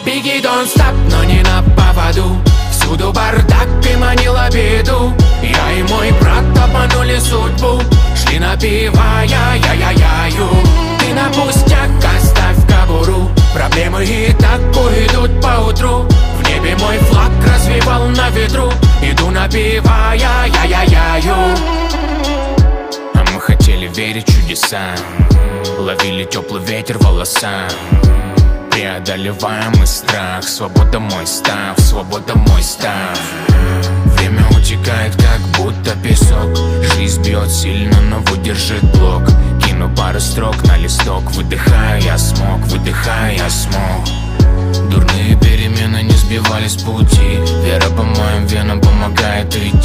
Беги, don't stop, но не на поводу. Всюду бардак и манила беду. Я и мой брат обманули судьбу. Шли напивая, я-я-я-ю. Ты на пустяк оставь кобуру. Проблемы и так уйдут поутру. В небе мой флаг развивал на ветру. Иду напивая, я-я-я-ю. А мы хотели верить в чудеса. Ловили теплый ветер в волоса. Преодолеваем мы страх. Свобода мой став, свобода мой став. Время утекает, как будто песок. Жизнь бьет сильно, но выдержит блок. Кину пару строк на листок, выдыхаю.